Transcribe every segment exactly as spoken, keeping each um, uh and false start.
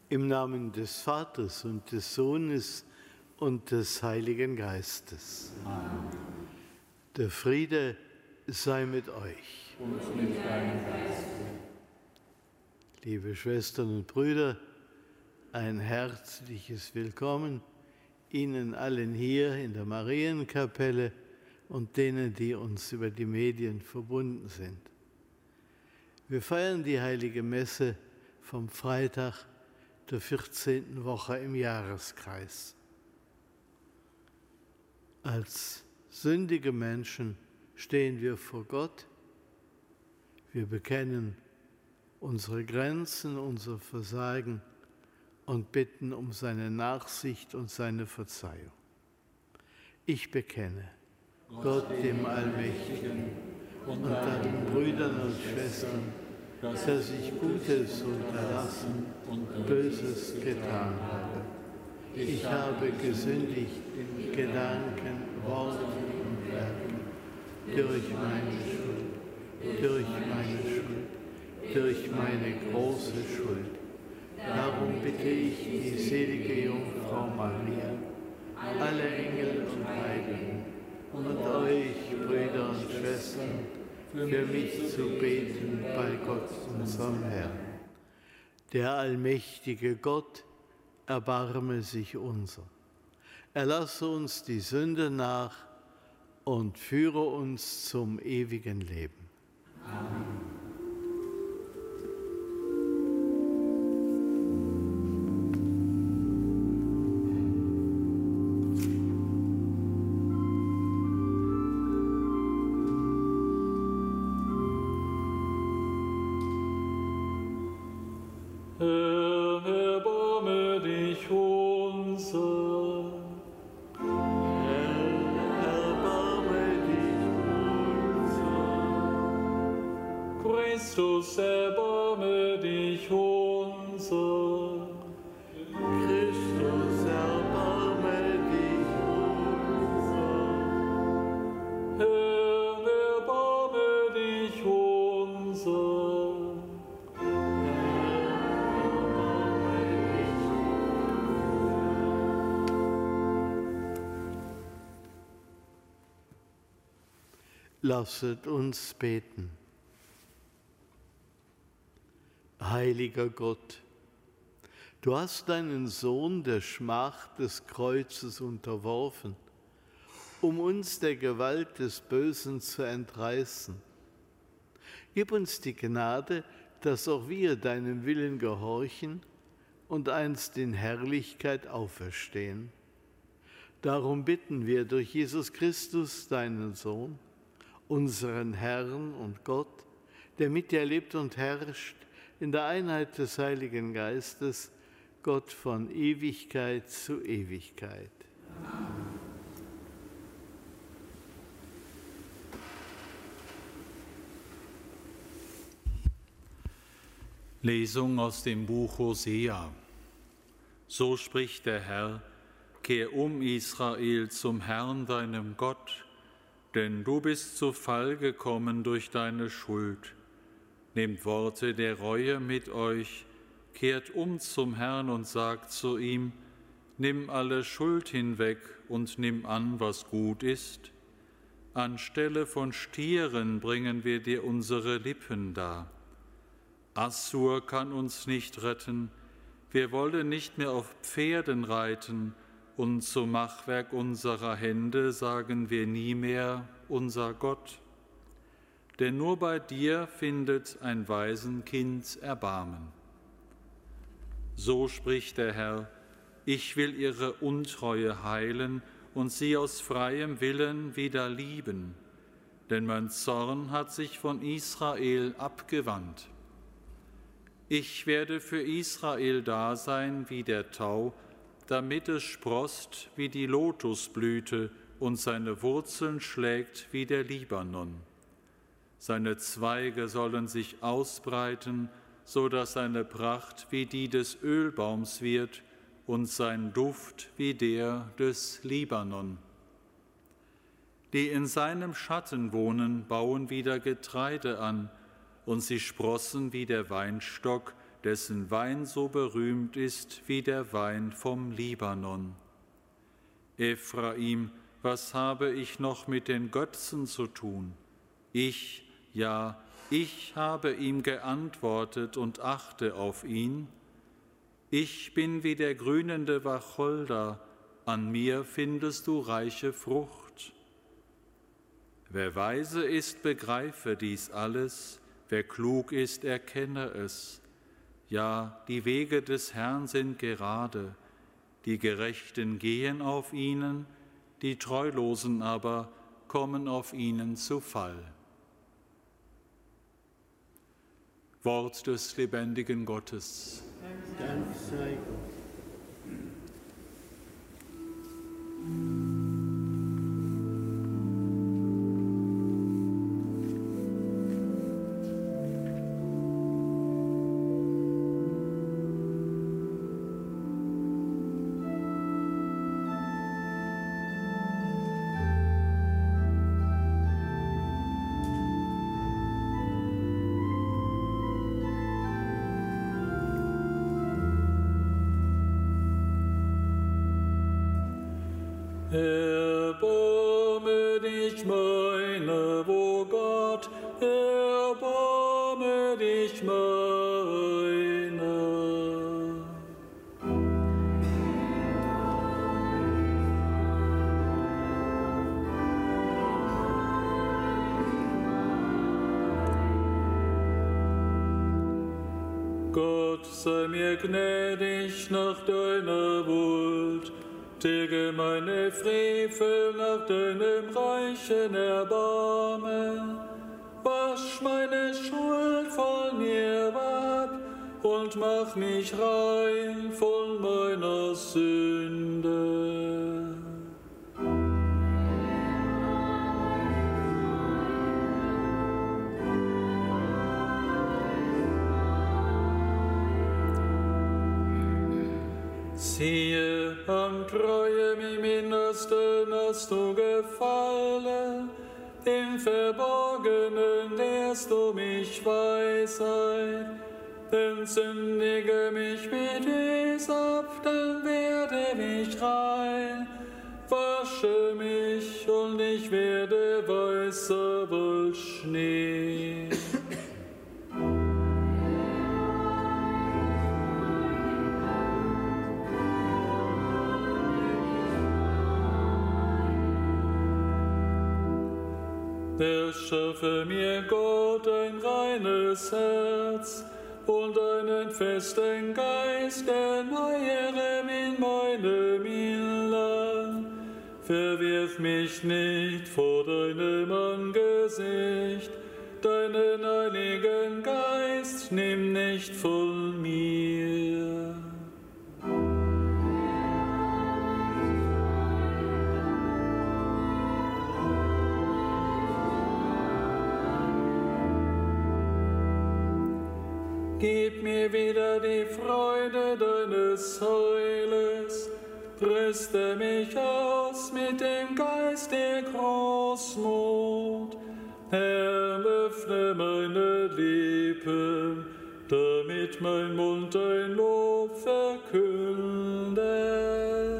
Im Namen des Vaters und des Sohnes und des Heiligen Geistes. Amen. Der Friede sei mit euch. Und mit deinem Geiste. Liebe Schwestern und Brüder, ein herzliches Willkommen Ihnen allen hier in der Marienkapelle und denen, die uns über die Medien verbunden sind. Wir feiern die Heilige Messe vom Freitag der vierzehnten Woche im Jahreskreis. Als sündige Menschen stehen wir vor Gott. Wir bekennen unsere Grenzen, unser Versagen und bitten um seine Nachsicht und seine Verzeihung. Ich bekenne Gott, dem Allmächtigen, und allen Brüdern und Schwestern, dass ich Gutes unterlassen und Böses getan habe. Ich habe gesündigt in Gedanken, Worten und Werken, durch meine Schuld, durch meine Schuld, durch meine große Schuld. Darum bitte ich die selige Jungfrau Maria, alle Engel und Heiligen und euch, Brüder und Schwestern, für mich zu beten bei Gott, unserem Herrn. Der allmächtige Gott, erbarme sich unser. Erlasse uns die Sünde nach und führe uns zum ewigen Leben. Amen. Christus, erbarme dich unser. Christus, erbarme dich unser. Herr, erbarme dich unser. Herr, erbarme dich unser. Lasset uns beten. Heiliger Gott, du hast deinen Sohn der Schmach des Kreuzes unterworfen, um uns der Gewalt des Bösen zu entreißen. Gib uns die Gnade, dass auch wir deinem Willen gehorchen und einst in Herrlichkeit auferstehen. Darum bitten wir durch Jesus Christus, deinen Sohn, unseren Herrn und Gott, der mit dir lebt und herrscht, in der Einheit des Heiligen Geistes, Gott von Ewigkeit zu Ewigkeit. Amen. Lesung aus dem Buch Hosea. So spricht der Herr: Kehr um, Israel, zum Herrn, deinem Gott, denn du bist zu Fall gekommen durch deine Schuld. Nehmt Worte der Reue mit euch, kehrt um zum Herrn und sagt zu ihm: Nimm alle Schuld hinweg und nimm an, was gut ist. Anstelle von Stieren bringen wir dir unsere Lippen dar. Assur kann uns nicht retten, wir wollen nicht mehr auf Pferden reiten, und zum Machwerk unserer Hände sagen wir nie mehr: unser Gott. Denn nur bei dir findet ein Waisenkind Erbarmen. So spricht der Herr: Ich will ihre Untreue heilen und sie aus freiem Willen wieder lieben, denn mein Zorn hat sich von Israel abgewandt. Ich werde für Israel da sein wie der Tau, damit es sproßt wie die Lotusblüte und seine Wurzeln schlägt wie der Libanon. Seine Zweige sollen sich ausbreiten, so dass seine Pracht wie die des Ölbaums wird und sein Duft wie der des Libanon. Die in seinem Schatten wohnen, bauen wieder Getreide an, und sie sprossen wie der Weinstock, dessen Wein so berühmt ist wie der Wein vom Libanon. Ephraim, was habe ich noch mit den Götzen zu tun? Ich, ja, ich habe ihm geantwortet und achte auf ihn. Ich bin wie der grünende Wacholder, an mir findest du reiche Frucht. Wer weise ist, begreife dies alles, wer klug ist, erkenne es. Ja, die Wege des Herrn sind gerade, die Gerechten gehen auf ihnen, die Treulosen aber kommen auf ihnen zu Fall. Wort des lebendigen Gottes. Dank sei Gott. Erbarme dich meiner, o Gott, erbarme dich meiner. Gott sei mir gnädig nach deiner Huld, tilge meine Frevel nach deinem reichen Erbarmen. Wasch meine Schuld von mir ab und mach mich rein von meiner Sünde. Siehe, an Treue im Innersten hast du gefallen, im Verborgenen lehrst du mich Weisheit. Entzündige mich mit Hyssop, dann werde ich rein. Wasche mich und ich werde weißer als Schnee. Erschaffe mir, Gott, ein reines Herz und einen festen Geist, erneuere in meinem Innern. Verwirf mich nicht vor deinem Angesicht, deinen Heiligen Geist nimm nicht von mir. Gib mir wieder die Freude deines Heiles, rüste mich aus mit dem Geist der Großmut. Herr, öffne meine Lippen, damit mein Mund dein Lob verkündet.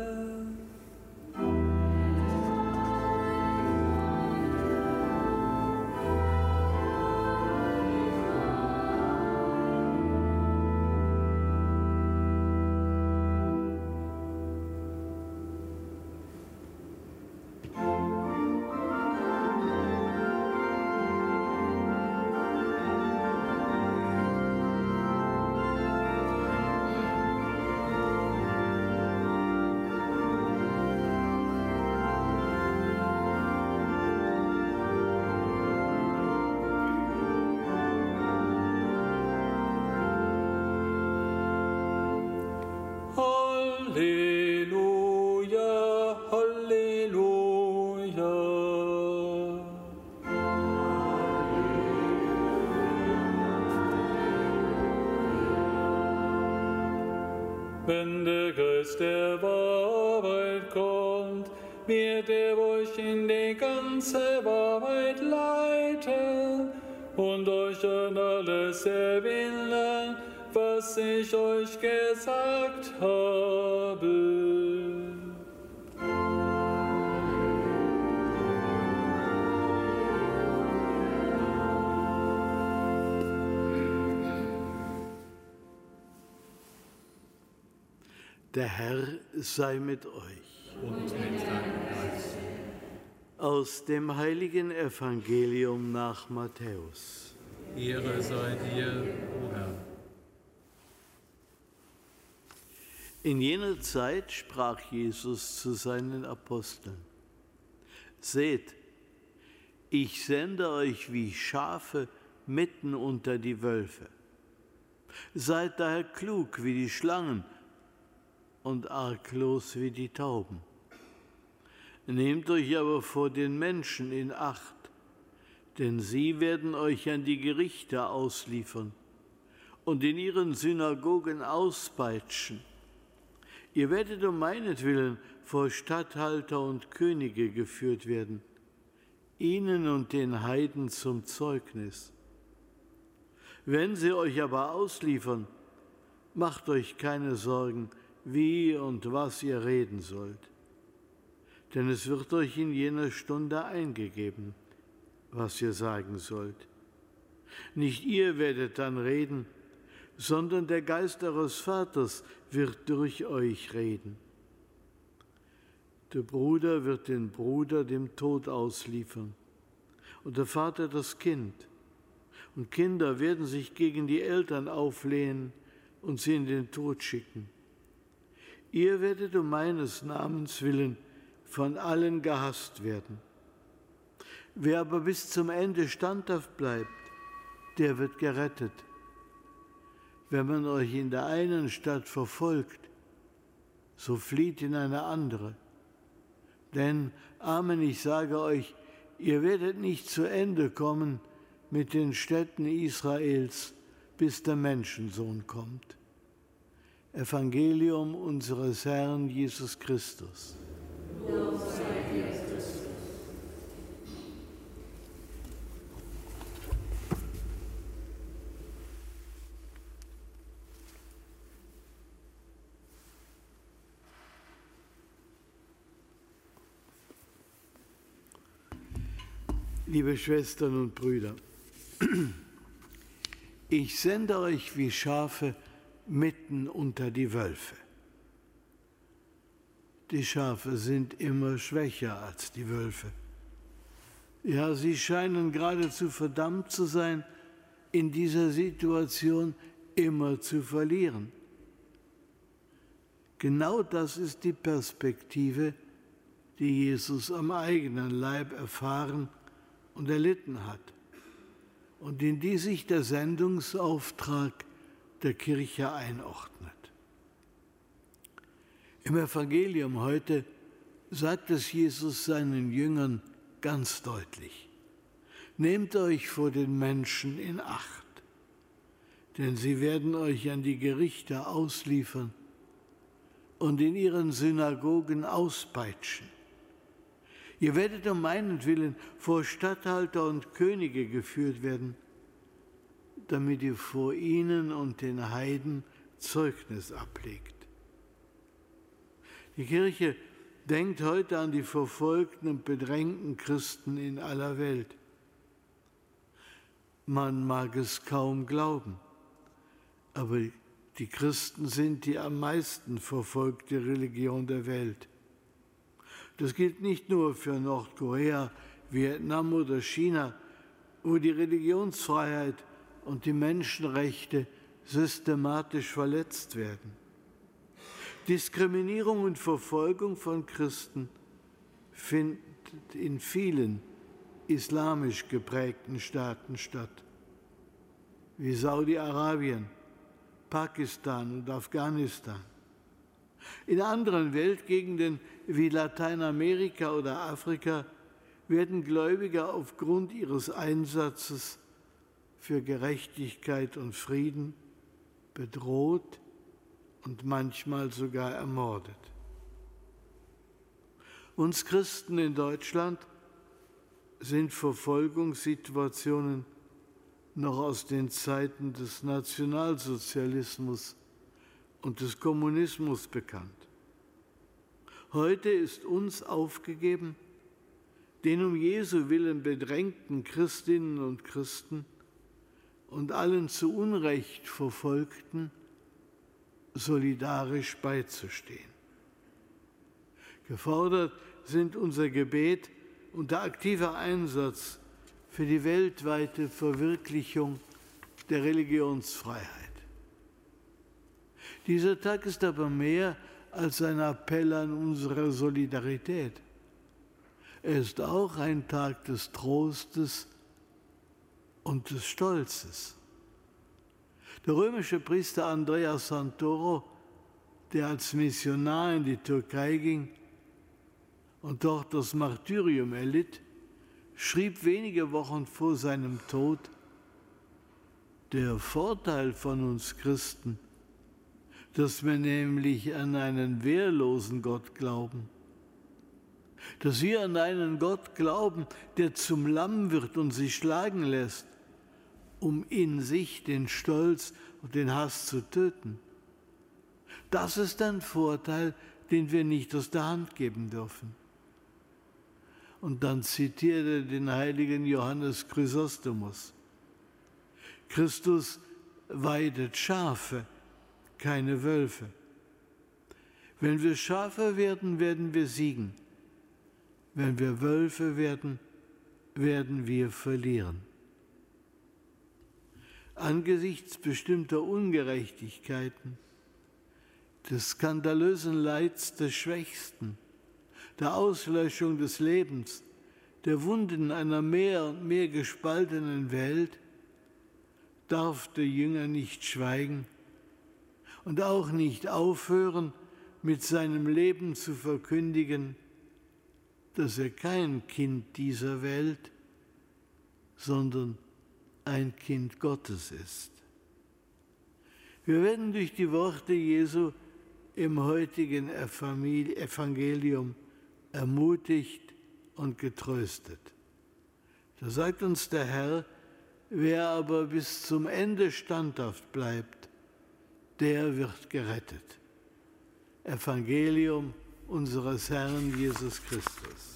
Halleluja, Halleluja. Wenn der Geist der Wahrheit kommt, wird er euch in die ganze Wahrheit leiten und euch an alles erinnern, was ich euch gesagt habe. Der Herr sei mit euch. Und mit deinem Geist. Aus dem heiligen Evangelium nach Matthäus. Ehre sei dir, o Herr. In jener Zeit sprach Jesus zu seinen Aposteln: Seht, ich sende euch wie Schafe mitten unter die Wölfe. Seid daher klug wie die Schlangen und arglos wie die Tauben. Nehmt euch aber vor den Menschen in Acht, denn sie werden euch an die Gerichte ausliefern und in ihren Synagogen auspeitschen. Ihr werdet um meinetwillen vor Statthalter und Könige geführt werden, ihnen und den Heiden zum Zeugnis. Wenn sie euch aber ausliefern, macht euch keine Sorgen, wie und was ihr reden sollt. Denn es wird euch in jener Stunde eingegeben, was ihr sagen sollt. Nicht ihr werdet dann reden, sondern der Geist eures Vaters wird durch euch reden. Der Bruder wird den Bruder dem Tod ausliefern und der Vater das Kind. Und Kinder werden sich gegen die Eltern auflehnen und sie in den Tod schicken. Ihr werdet um meines Namens willen von allen gehasst werden. Wer aber bis zum Ende standhaft bleibt, der wird gerettet. Wenn man euch in der einen Stadt verfolgt, so flieht in eine andere. Denn, Amen, ich sage euch, ihr werdet nicht zu Ende kommen mit den Städten Israels, bis der Menschensohn kommt. Evangelium unseres Herrn Jesus Christus. Lob sei dir, Christus. Liebe Schwestern und Brüder, ich sende euch wie Schafe mitten unter die Wölfe. Die Schafe sind immer schwächer als die Wölfe. Ja, sie scheinen geradezu verdammt zu sein, in dieser Situation immer zu verlieren. Genau das ist die Perspektive, die Jesus am eigenen Leib erfahren und erlitten hat und in die sich der Sendungsauftrag der Kirche einordnet. Im Evangelium heute sagt es Jesus seinen Jüngern ganz deutlich: Nehmt euch vor den Menschen in Acht, denn sie werden euch an die Gerichte ausliefern und in ihren Synagogen auspeitschen. Ihr werdet um meinetwillen vor Statthalter und Könige geführt werden, damit ihr vor ihnen und den Heiden Zeugnis ablegt. Die Kirche denkt heute an die verfolgten und bedrängten Christen in aller Welt. Man mag es kaum glauben, aber die Christen sind die am meisten verfolgte Religion der Welt. Das gilt nicht nur für Nordkorea, Vietnam oder China, wo die Religionsfreiheit und die Menschenrechte systematisch verletzt werden. Diskriminierung und Verfolgung von Christen findet in vielen islamisch geprägten Staaten statt, wie Saudi-Arabien, Pakistan und Afghanistan. In anderen Weltgegenden wie Lateinamerika oder Afrika werden Gläubige aufgrund ihres Einsatzes für Gerechtigkeit und Frieden bedroht und manchmal sogar ermordet. Uns Christen in Deutschland sind Verfolgungssituationen noch aus den Zeiten des Nationalsozialismus und des Kommunismus bekannt. Heute ist uns aufgegeben, den um Jesu willen bedrängten Christinnen und Christen und allen zu Unrecht Verfolgten solidarisch beizustehen. Gefordert sind unser Gebet und der aktive Einsatz für die weltweite Verwirklichung der Religionsfreiheit. Dieser Tag ist aber mehr als ein Appell an unsere Solidarität. Er ist auch ein Tag des Trostes und des Stolzes. Der römische Priester Andrea Santoro, der als Missionar in die Türkei ging und dort das Martyrium erlitt, schrieb wenige Wochen vor seinem Tod: Der Vorteil von uns Christen, dass wir nämlich an einen wehrlosen Gott glauben, dass wir an einen Gott glauben, der zum Lamm wird und sich schlagen lässt, um in sich den Stolz und den Hass zu töten. Das ist ein Vorteil, den wir nicht aus der Hand geben dürfen. Und dann zitiert er den heiligen Johannes Chrysostomus. Christus weidet Schafe, keine Wölfe. Wenn wir Schafe werden, werden wir siegen. Wenn wir Wölfe werden, werden wir verlieren. Angesichts bestimmter Ungerechtigkeiten, des skandalösen Leids des Schwächsten, der Auslöschung des Lebens, der Wunden einer mehr und mehr gespaltenen Welt, darf der Jünger nicht schweigen und auch nicht aufhören, mit seinem Leben zu verkündigen, dass er kein Kind dieser Welt, sondern ein Kind Gottes ist. Wir werden durch die Worte Jesu im heutigen Evangelium ermutigt und getröstet. Da sagt uns der Herr: Wer aber bis zum Ende standhaft bleibt, der wird gerettet. Evangelium unseres Herrn Jesus Christus.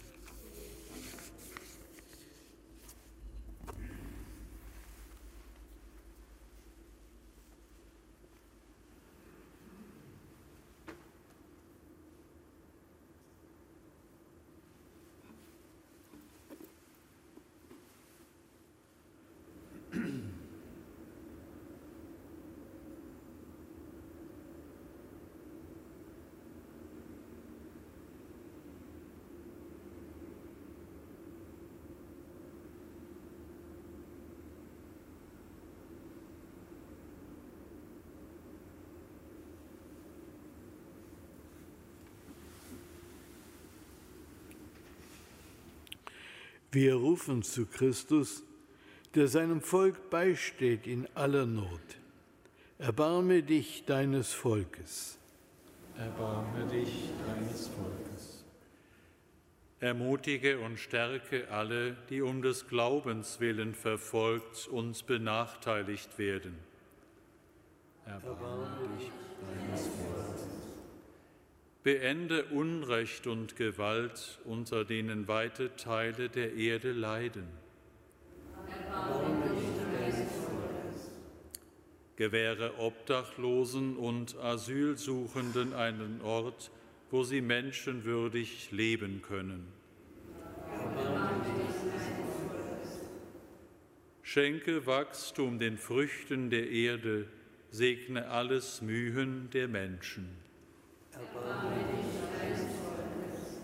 Wir rufen zu Christus, der seinem Volk beisteht in aller Not. Erbarme dich deines Volkes. Erbarme dich deines Volkes. Ermutige und stärke alle, die um des Glaubens willen verfolgt und benachteiligt werden. Erbarme dich deines Volkes. Beende Unrecht und Gewalt, unter denen weite Teile der Erde leiden. Erbarme dich deines Volkes. Gewähre Obdachlosen und Asylsuchenden einen Ort, wo sie menschenwürdig leben können. Erbarme dich deines Volkes. Schenke Wachstum den Früchten der Erde, segne alles Mühen der Menschen. Erbarme dich deines Volkes.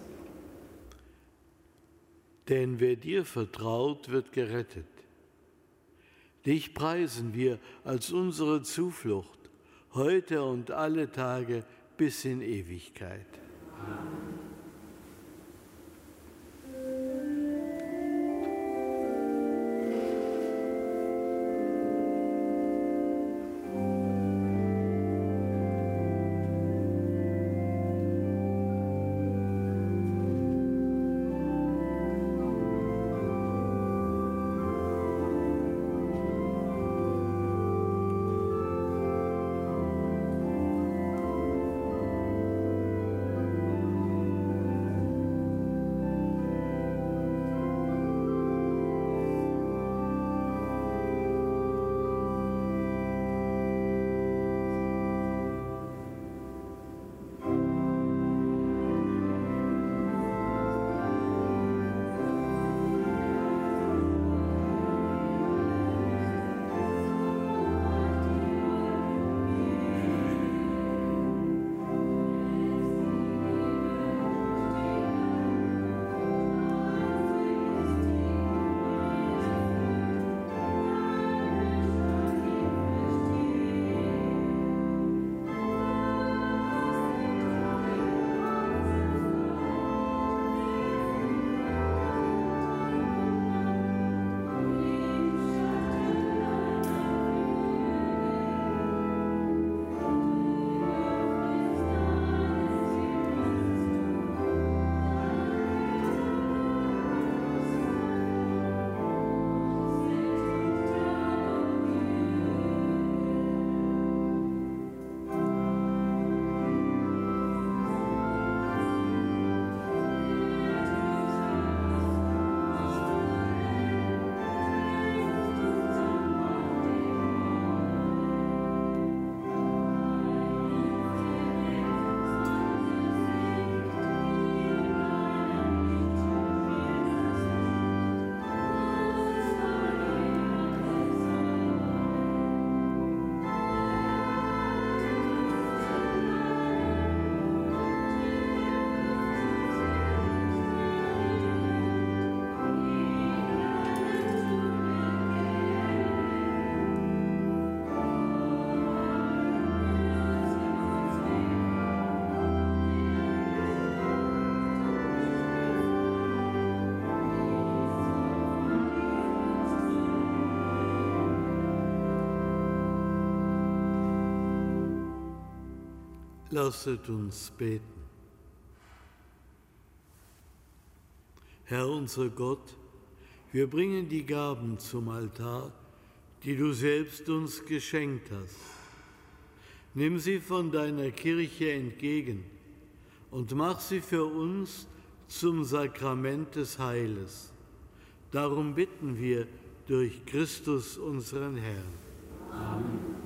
Denn wer dir vertraut, wird gerettet. Dich preisen wir als unsere Zuflucht, heute und alle Tage bis in Ewigkeit. Amen. Lasset uns beten. Herr unser Gott, wir bringen die Gaben zum Altar, die du selbst uns geschenkt hast. Nimm sie von deiner Kirche entgegen und mach sie für uns zum Sakrament des Heiles. Darum bitten wir durch Christus unseren Herrn. Amen.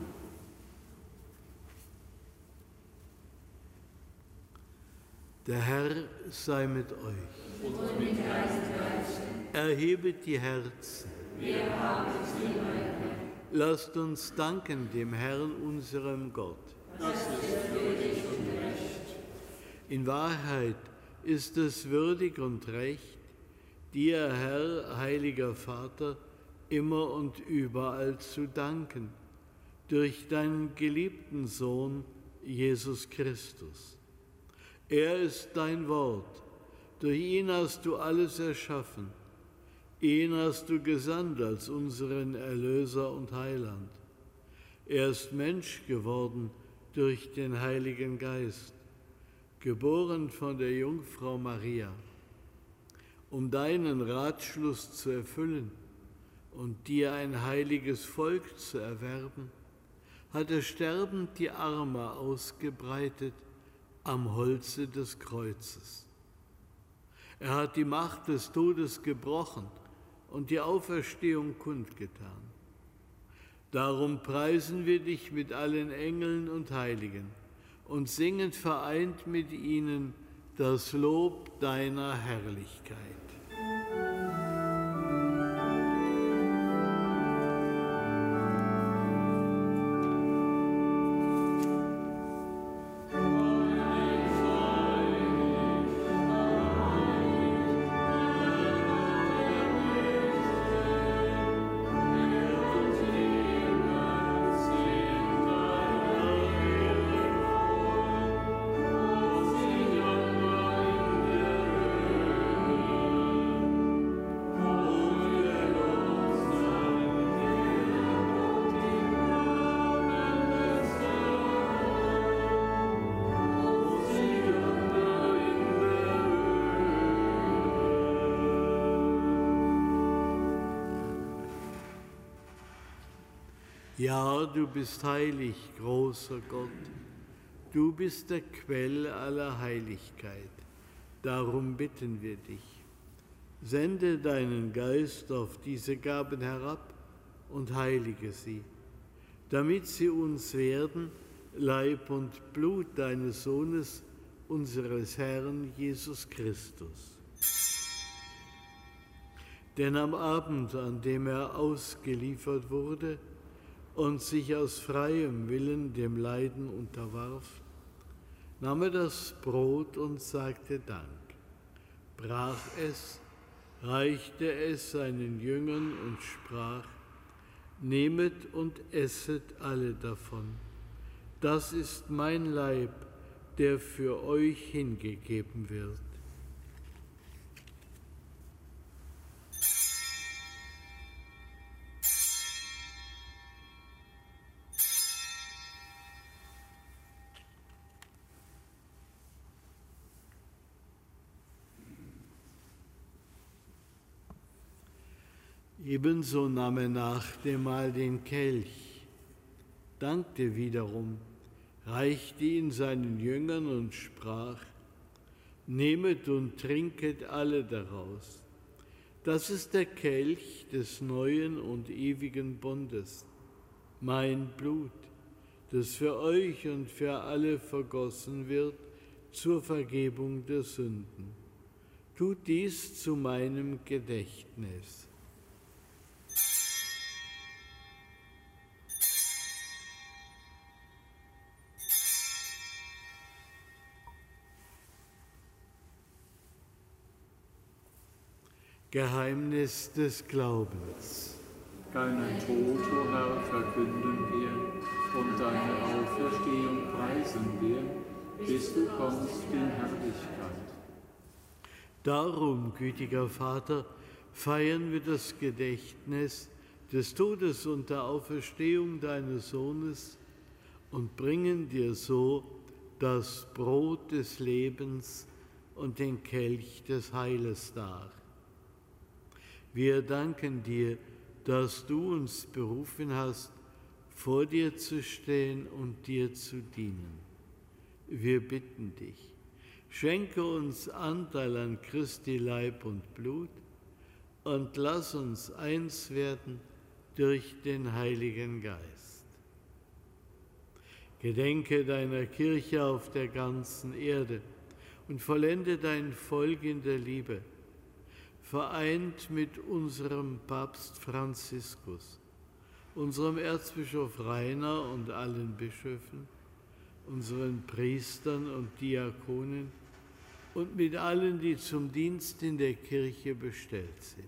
Der Herr sei mit euch. Und mit deinem Geist. Erhebet die Herzen. Wir haben sie, mein Herr. Lasst uns danken dem Herrn, unserem Gott. Das ist würdig und recht. In Wahrheit ist es würdig und recht, dir, Herr, heiliger Vater, immer und überall zu danken, durch deinen geliebten Sohn, Jesus Christus. Er ist dein Wort, durch ihn hast du alles erschaffen, ihn hast du gesandt als unseren Erlöser und Heiland. Er ist Mensch geworden durch den Heiligen Geist, geboren von der Jungfrau Maria. Um deinen Ratschluss zu erfüllen und dir ein heiliges Volk zu erwerben, hat er sterbend die Arme ausgebreitet am Holze des Kreuzes. Er hat die Macht des Todes gebrochen und die Auferstehung kundgetan. Darum preisen wir dich mit allen Engeln und Heiligen und singen vereint mit ihnen das Lob deiner Herrlichkeit. Ja, du bist heilig, großer Gott. Du bist der Quell aller Heiligkeit. Darum bitten wir dich. Sende deinen Geist auf diese Gaben herab und heilige sie, damit sie uns werden, Leib und Blut deines Sohnes, unseres Herrn Jesus Christus. Denn am Abend, an dem er ausgeliefert wurde und sich aus freiem Willen dem Leiden unterwarf, nahm er das Brot und sagte Dank, brach es, reichte es seinen Jüngern und sprach: Nehmet und esset alle davon. Das ist mein Leib, der für euch hingegeben wird. Ebenso nahm er nach dem Mahl den Kelch, dankte wiederum, reichte ihn seinen Jüngern und sprach: Nehmet und trinket alle daraus. Das ist der Kelch des neuen und ewigen Bundes, mein Blut, das für euch und für alle vergossen wird zur Vergebung der Sünden. Tut dies zu meinem Gedächtnis. Geheimnis des Glaubens. Deinen Tod, o Herr, verkünden wir und deine Auferstehung preisen wir, bis du kommst in Herrlichkeit. Darum, gütiger Vater, feiern wir das Gedächtnis des Todes und der Auferstehung deines Sohnes und bringen dir so das Brot des Lebens und den Kelch des Heiles dar. Wir danken dir, dass du uns berufen hast, vor dir zu stehen und dir zu dienen. Wir bitten dich, schenke uns Anteil an Christi Leib und Blut und lass uns eins werden durch den Heiligen Geist. Gedenke deiner Kirche auf der ganzen Erde und vollende dein Volk in der Liebe, vereint mit unserem Papst Franziskus, unserem Erzbischof Rainer und allen Bischöfen, unseren Priestern und Diakonen und mit allen, die zum Dienst in der Kirche bestellt sind.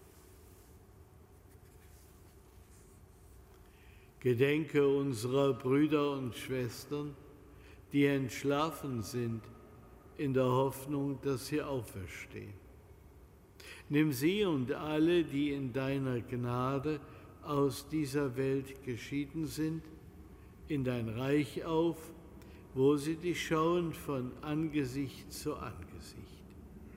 Gedenke unserer Brüder und Schwestern, die entschlafen sind, in der Hoffnung, dass sie auferstehen. Nimm sie und alle, die in deiner Gnade aus dieser Welt geschieden sind, in dein Reich auf, wo sie dich schauen von Angesicht zu Angesicht.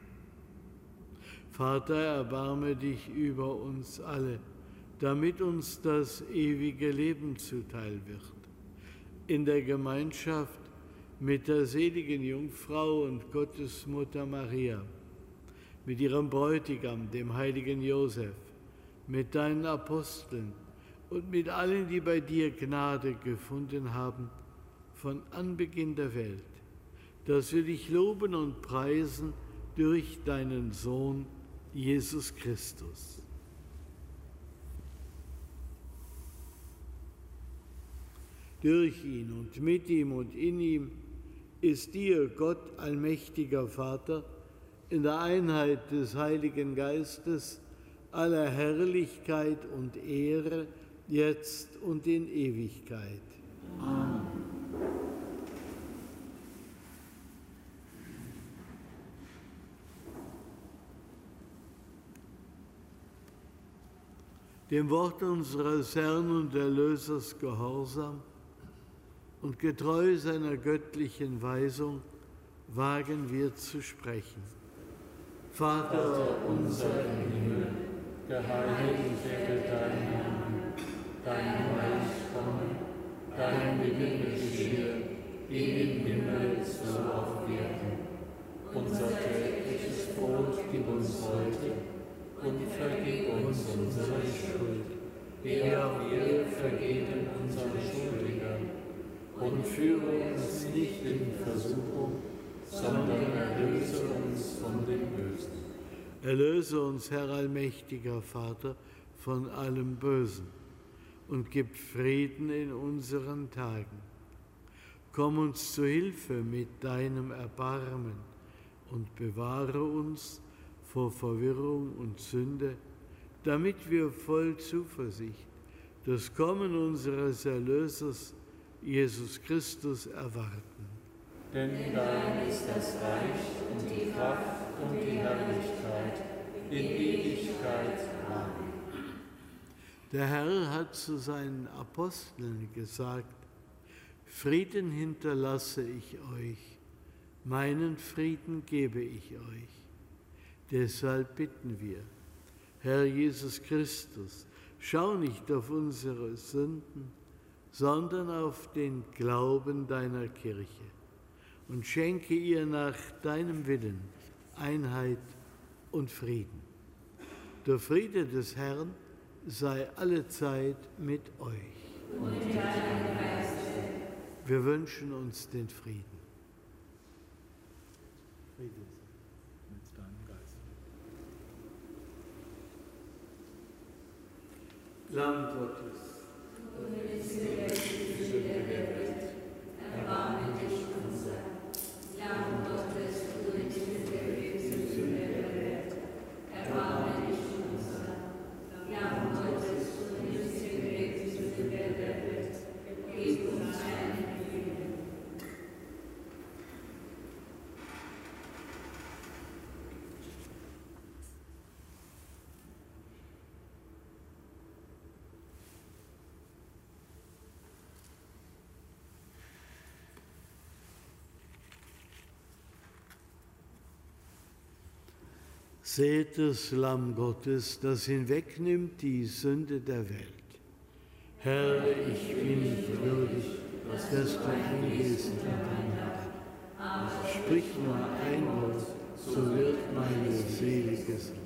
Vater, erbarme dich über uns alle, damit uns das ewige Leben zuteil wird. In der Gemeinschaft mit der seligen Jungfrau und Gottesmutter Maria, mit ihrem Bräutigam, dem heiligen Josef, mit deinen Aposteln und mit allen, die bei dir Gnade gefunden haben, von Anbeginn der Welt, dass wir dich loben und preisen durch deinen Sohn, Jesus Christus. Durch ihn und mit ihm und in ihm ist dir, Gott, allmächtiger Vater, in der Einheit des Heiligen Geistes, aller Herrlichkeit und Ehre, jetzt und in Ewigkeit. Amen. Dem Wort unseres Herrn und Erlösers gehorsam und getreu seiner göttlichen Weisung wagen wir zu sprechen. Vater unser im Himmel, geheiligt werde dein Name, dein Reich komme, dein Wille geschehe, wie im Himmel so auf Erden. Unser tägliches Brot gib uns heute und vergib uns unsere Schuld, wie auch wir vergeben unseren Schuldigern. Und führe uns nicht in Versuchung, sondern erlöse uns von dem Bösen. Erlöse uns, Herr allmächtiger Vater, von allem Bösen und gib Frieden in unseren Tagen. Komm uns zu Hilfe mit deinem Erbarmen und bewahre uns vor Verwirrung und Sünde, damit wir voll Zuversicht das Kommen unseres Erlösers Jesus Christus erwarten. Denn dein ist das Reich und die Kraft und die Herrlichkeit in Ewigkeit. Amen. Der Herr hat zu seinen Aposteln gesagt: Frieden hinterlasse ich euch, meinen Frieden gebe ich euch. Deshalb bitten wir, Herr Jesus Christus, schau nicht auf unsere Sünden, sondern auf den Glauben deiner Kirche und schenke ihr nach deinem Willen Einheit und Frieden. Der Friede des Herrn sei allezeit mit euch. Und mit deinem Geiste. Wir wünschen uns den Frieden. Friede mit deinem Geist. Lamm Gottes, Du willst der Sünde der Welt, erbarme dich unser. Lamm Gottes, du willst der Sünde der Welt, erbarme dich unser. Lamm Gottes, du willst der Sünde der Welt, gib uns deinen Frieden. Seht das Lamm Gottes, das hinwegnimmt die Sünde der Welt. Herr, ich bin nicht würdig, dass du eingehst in dein Haus. Aber sprich nur ein Wort, so wird meine Seele gesund.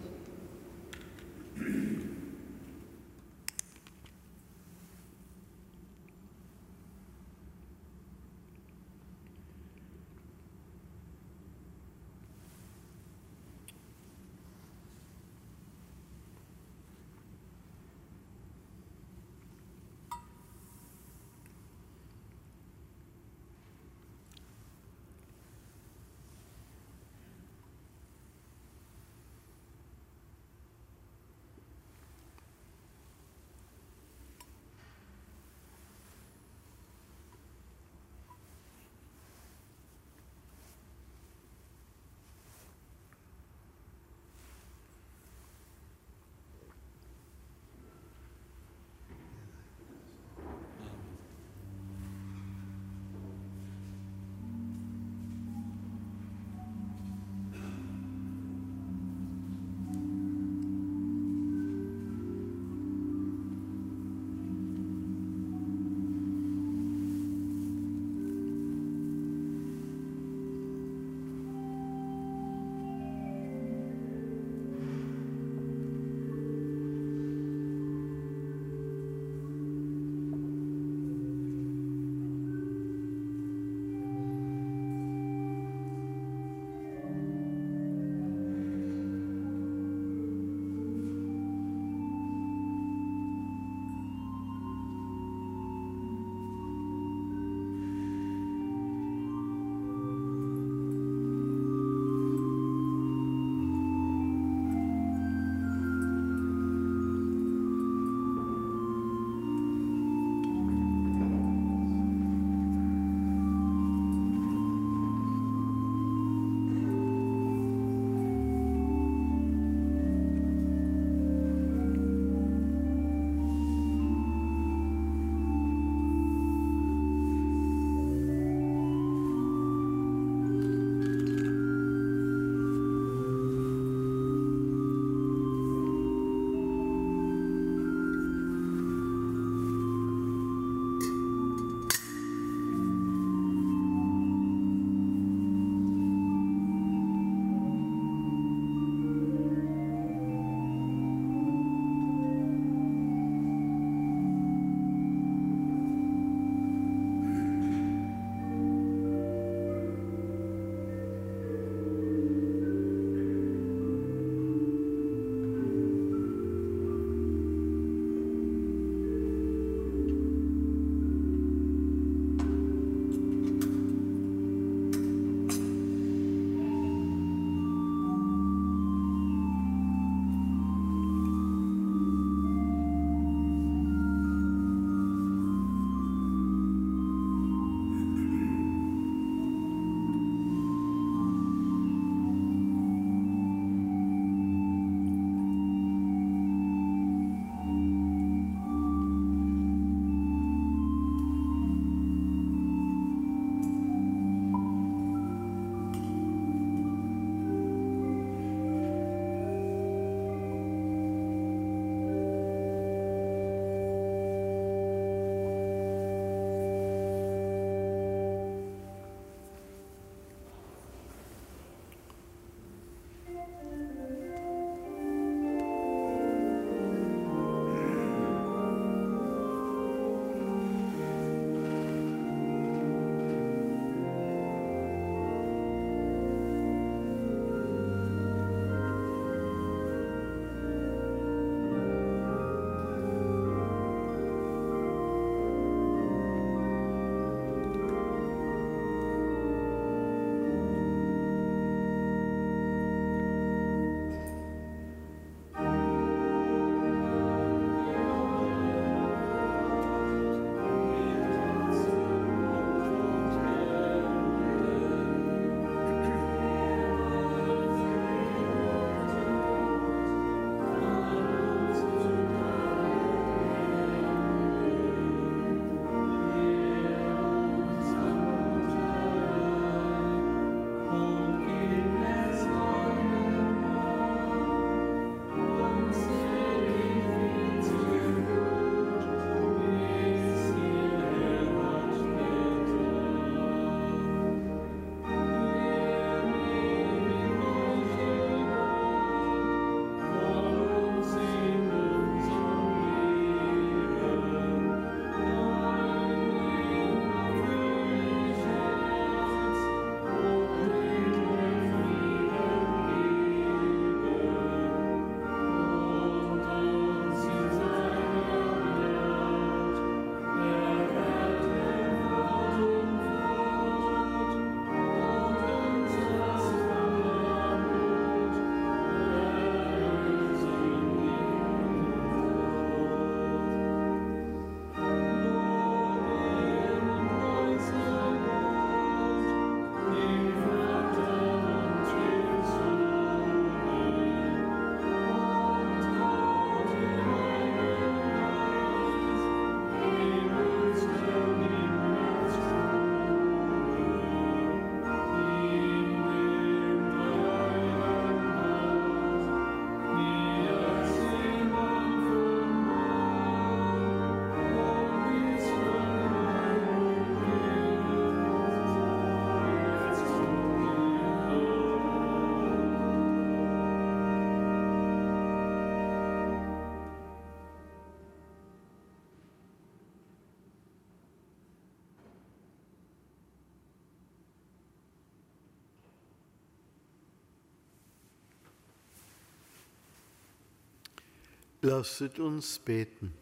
Lasset uns beten.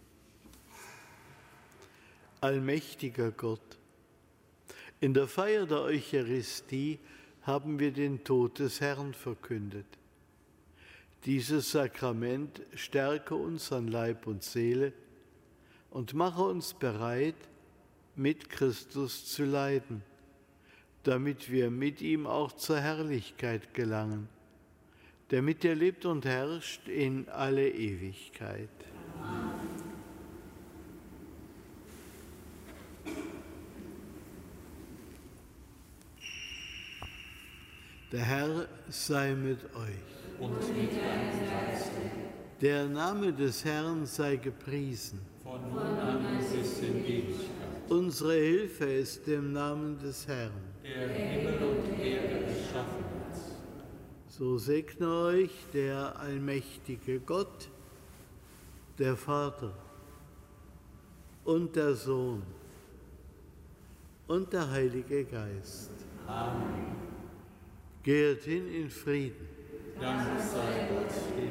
Allmächtiger Gott, in der Feier der Eucharistie haben wir den Tod des Herrn verkündet. Dieses Sakrament stärke uns an Leib und Seele und mache uns bereit, mit Christus zu leiden, damit wir mit ihm auch zur Herrlichkeit gelangen, der mit dir lebt und herrscht in alle Ewigkeit. Amen. Der Herr sei mit euch. Und mit deinem Geiste. Der Name des Herrn sei gepriesen. Von nun an bis in Ewigkeit. Unsere Hilfe ist im Namen des Herrn, der Himmel und Erde geschaffen hat. So segne euch der allmächtige Gott, der Vater und der Sohn und der Heilige Geist. Amen. Geht hin in Frieden. Dank sei Gott.